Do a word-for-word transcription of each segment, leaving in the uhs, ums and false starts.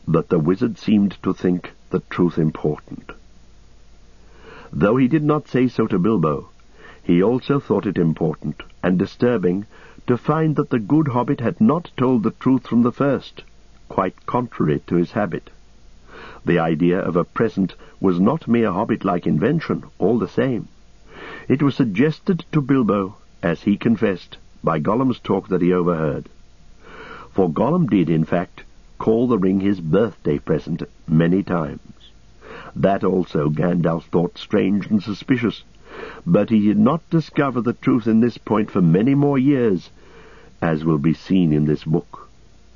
but the wizard seemed to think the truth important. Though he did not say so to Bilbo, he also thought it important and disturbing to find that the good hobbit had not told the truth from the first, quite contrary to his habit. The idea of a present was not mere hobbit-like invention, all the same. It was suggested to Bilbo, as he confessed, by Gollum's talk that he overheard. For Gollum did, in fact, call the ring his birthday present many times. That also Gandalf thought strange and suspicious, but he did not discover the truth in this point for many more years, as will be seen in this book.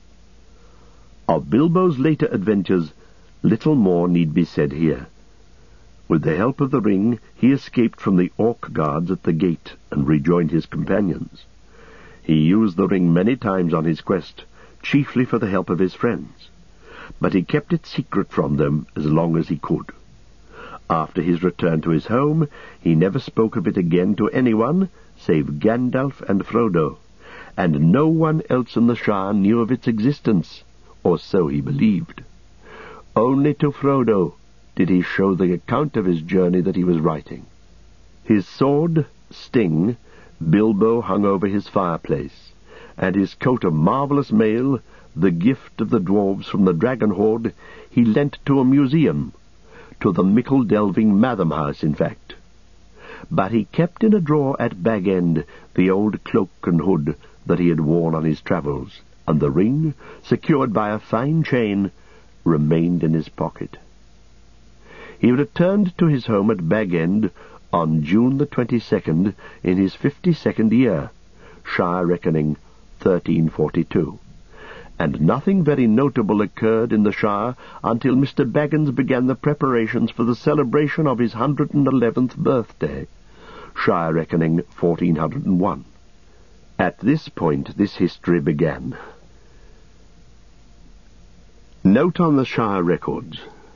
Of Bilbo's later adventures, little more need be said here. With the help of the ring, he escaped from the orc guards at the gate and rejoined his companions. He used the ring many times on his quest, chiefly for the help of his friends, but he kept it secret from them as long as he could. After his return to his home, he never spoke of it again to anyone save Gandalf and Frodo, and no one else in the Shire knew of its existence, or so he believed. Only to Frodo did he show the account of his journey that he was writing. His sword, Sting, Bilbo hung over his fireplace, and his coat of marvellous mail, the gift of the dwarves from the Dragon Hoard, he lent to a museum, to the mickle-delving Madam House, in fact. But he kept in a drawer at Bag End the old cloak and hood that he had worn on his travels, and the ring, secured by a fine chain, remained in his pocket. He returned to his home at Bag End on June the twenty-second in his fifty-second year, Shire reckoning thirteen forty-two, and nothing very notable occurred in the Shire until Mister Baggins began the preparations for the celebration of his hundred and eleventh birthday, Shire reckoning fourteen hundred and one. At this point this history began. Note on the Shire records.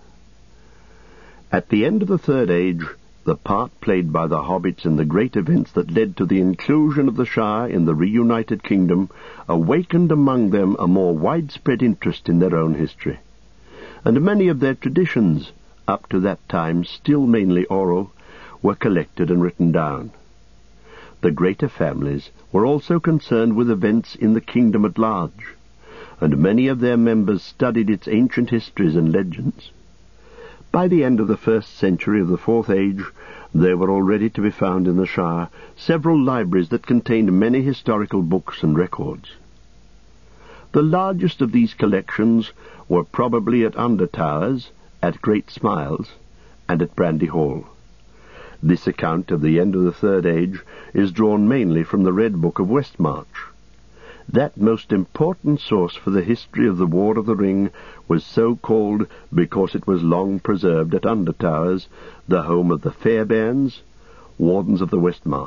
At the end of the Third Age, the part played by the hobbits in the great events that led to the inclusion of the Shire in the reunited kingdom awakened among them a more widespread interest in their own history, and many of their traditions, up to that time still mainly oral, were collected and written down. The greater families were also concerned with events in the kingdom at large, and many of their members studied its ancient histories and legends. By the end of the first century of the Fourth Age, there were already to be found in the Shire several libraries that contained many historical books and records. The largest of these collections were probably at Undertowers, at Great Smiles, and at Brandy Hall. This account of the end of the Third Age is drawn mainly from the Red Book of Westmarch. That most important source for the history of the War of the Ring was so called because it was long preserved at Undertowers, the home of the Fairbairns, Wardens of the Westmarch.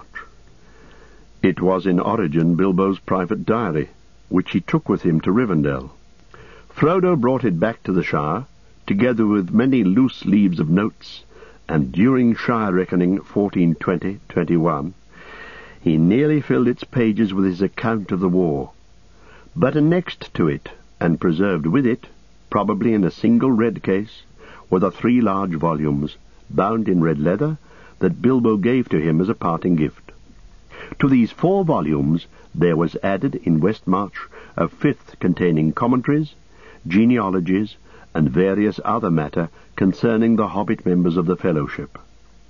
It was in origin Bilbo's private diary, which he took with him to Rivendell. Frodo brought it back to the Shire, together with many loose leaves of notes, and during Shire reckoning fourteen twenty twenty-one, he nearly filled its pages with his account of the war. But annexed to it, and preserved with it, probably in a single red case, were the three large volumes, bound in red leather, that Bilbo gave to him as a parting gift. To these four volumes there was added in Westmarch a fifth containing commentaries, genealogies, and various other matter concerning the Hobbit members of the Fellowship.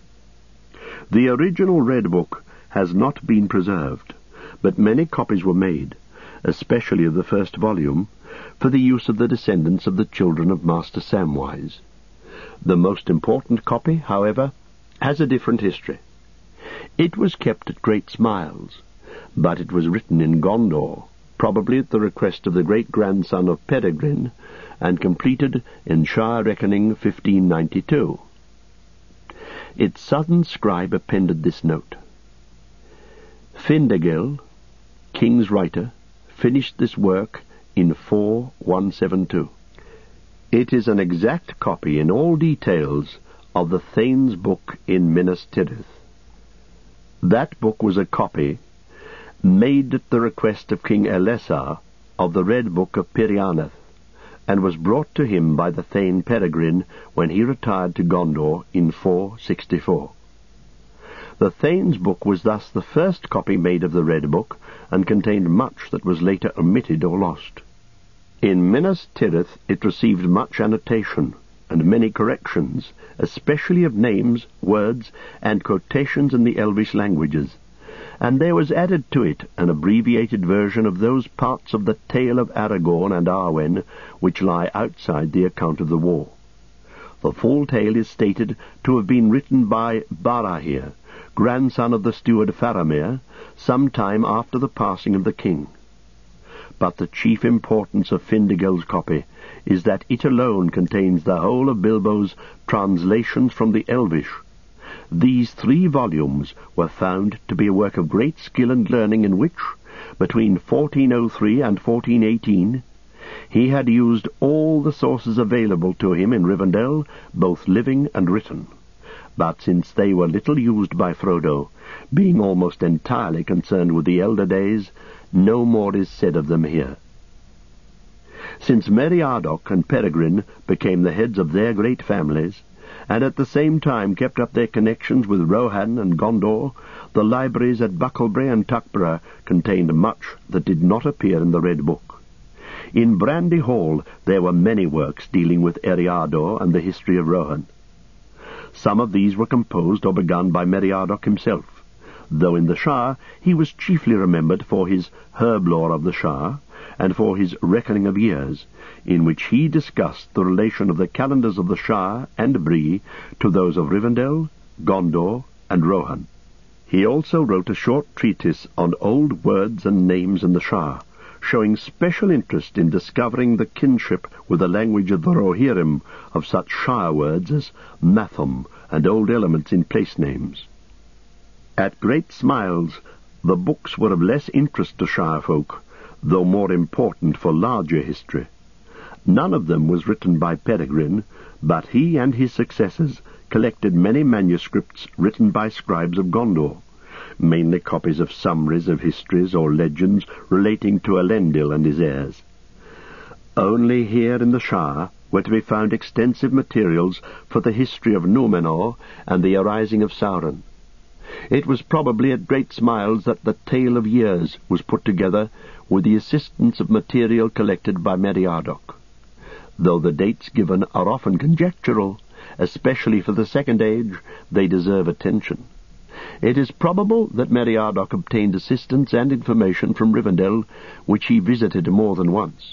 The original Red Book has not been preserved, but many copies were made, especially of the first volume, for the use of the descendants of the children of Master Samwise. The most important copy, however, has a different history. It was kept at Great Smiles, but it was written in Gondor, probably at the request of the great-grandson of Peregrine, and completed in Shire reckoning fifteen ninety-two. Its southern scribe appended this note: Findegil, King's writer, finished this work in four one seven two. It is an exact copy in all details of the Thane's book in Minas Tirith. That book was a copy made at the request of King Elessar of the Red Book of Pirianath, and was brought to him by the Thane Peregrine when he retired to Gondor in four sixty-four. The Thane's book was thus the first copy made of the Red Book, and contained much that was later omitted or lost. In Minas Tirith it received much annotation, and many corrections, especially of names, words, and quotations in the Elvish languages, and there was added to it an abbreviated version of those parts of the tale of Aragorn and Arwen which lie outside the account of the war. The full tale is stated to have been written by Barahir, grandson of the steward Faramir, some time after the passing of the king. But the chief importance of Findagel's copy is that it alone contains the whole of Bilbo's translations from the Elvish. These three volumes were found to be a work of great skill and learning, in which, between fourteen oh three and fourteen eighteen, he had used all the sources available to him in Rivendell, both living and written. But since they were little used by Frodo, being almost entirely concerned with the elder days, no more is said of them here. Since Meriadoc and Peregrine became the heads of their great families, and at the same time kept up their connections with Rohan and Gondor, the libraries at Bucklebury and Tuckborough contained much that did not appear in the Red Book. In Brandy Hall there were many works dealing with Eriador and the history of Rohan. Some of these were composed or begun by Meriadoc himself, though in the Shire he was chiefly remembered for his Herblore of the Shire, and for his Reckoning of Years, in which he discussed the relation of the calendars of the Shire and Bree to those of Rivendell, Gondor, and Rohan. He also wrote a short treatise on old words and names in the Shire, showing special interest in discovering the kinship with the language of the Rohirrim of such Shire words as Mathom and old elements in place names. At Great Smiles, the books were of less interest to Shire folk, though more important for larger history. None of them was written by Peregrine, but he and his successors collected many manuscripts written by scribes of Gondor, mainly copies of summaries of histories or legends relating to Elendil and his heirs. Only here in the Shire were to be found extensive materials for the history of Númenor and the arising of Sauron. It was probably at Great Smiles that the Tale of Years was put together with the assistance of material collected by Meriadoc. Though the dates given are often conjectural, especially for the Second Age, they deserve attention. It is probable that Meriadoc obtained assistance and information from Rivendell, which he visited more than once.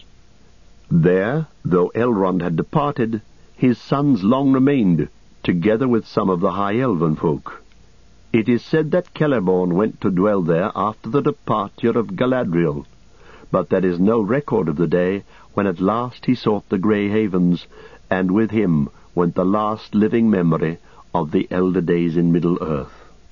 There, though Elrond had departed, his sons long remained, together with some of the High Elven folk. It is said that Celeborn went to dwell there after the departure of Galadriel, but there is no record of the day when at last he sought the Grey Havens, and with him went the last living memory of the elder days in Middle-earth.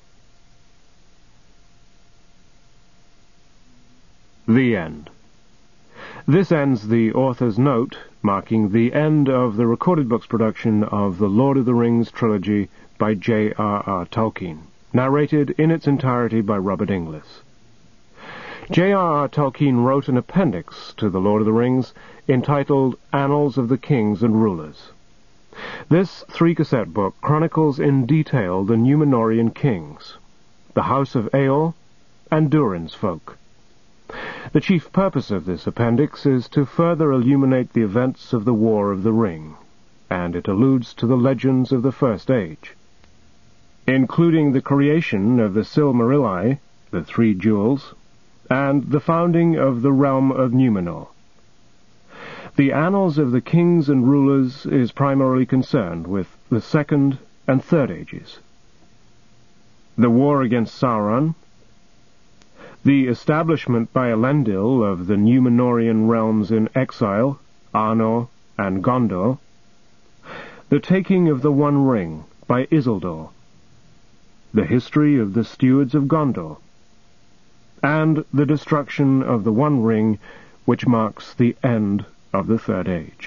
The End. This ends the author's note, marking the end of the recorded books production of the Lord of the Rings trilogy by J R R Tolkien, narrated in its entirety by Robert Inglis. J R R Tolkien wrote an appendix to the Lord of the Rings entitled Annals of the Kings and Rulers. This three-cassette book chronicles in detail the Númenorian kings, the House of Eorl, and Durin's folk. The chief purpose of this appendix is to further illuminate the events of the War of the Ring, and it alludes to the legends of the First Age, including the creation of the Silmarilli, the Three Jewels, and the founding of the realm of Númenor. The Annals of the Kings and Rulers is primarily concerned with the Second and Third Ages, the war against Sauron, the establishment by Elendil of the Númenorian realms in exile, Arnor and Gondor, the taking of the One Ring by Isildur, the history of the stewards of Gondor, and the destruction of the One Ring, which marks the end of the Third Age.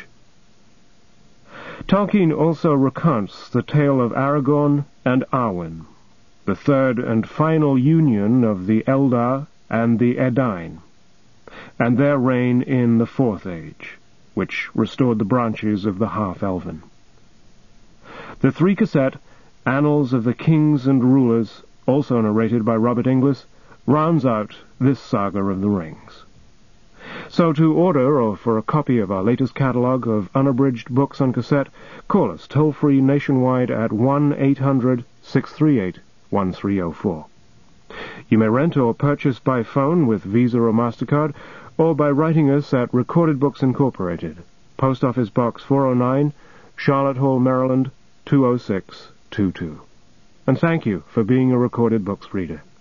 Tolkien also recounts the tale of Aragorn and Arwen, the third and final union of the Eldar and the Edain, and their reign in the Fourth Age, which restored the branches of the half-elven. The three-cassette Annals of the Kings and Rulers, also narrated by Robert Inglis, rounds out this saga of the rings. So to order or for a copy of our latest catalogue of unabridged books on cassette, call us toll-free nationwide at one eight hundred six three eight one three zero four. You may rent or purchase by phone with Visa or MasterCard, or by writing us at Recorded Books Incorporated, Post Office Box four oh nine, Charlotte Hall, Maryland, two oh six two two. And thank you for being a Recorded Books reader.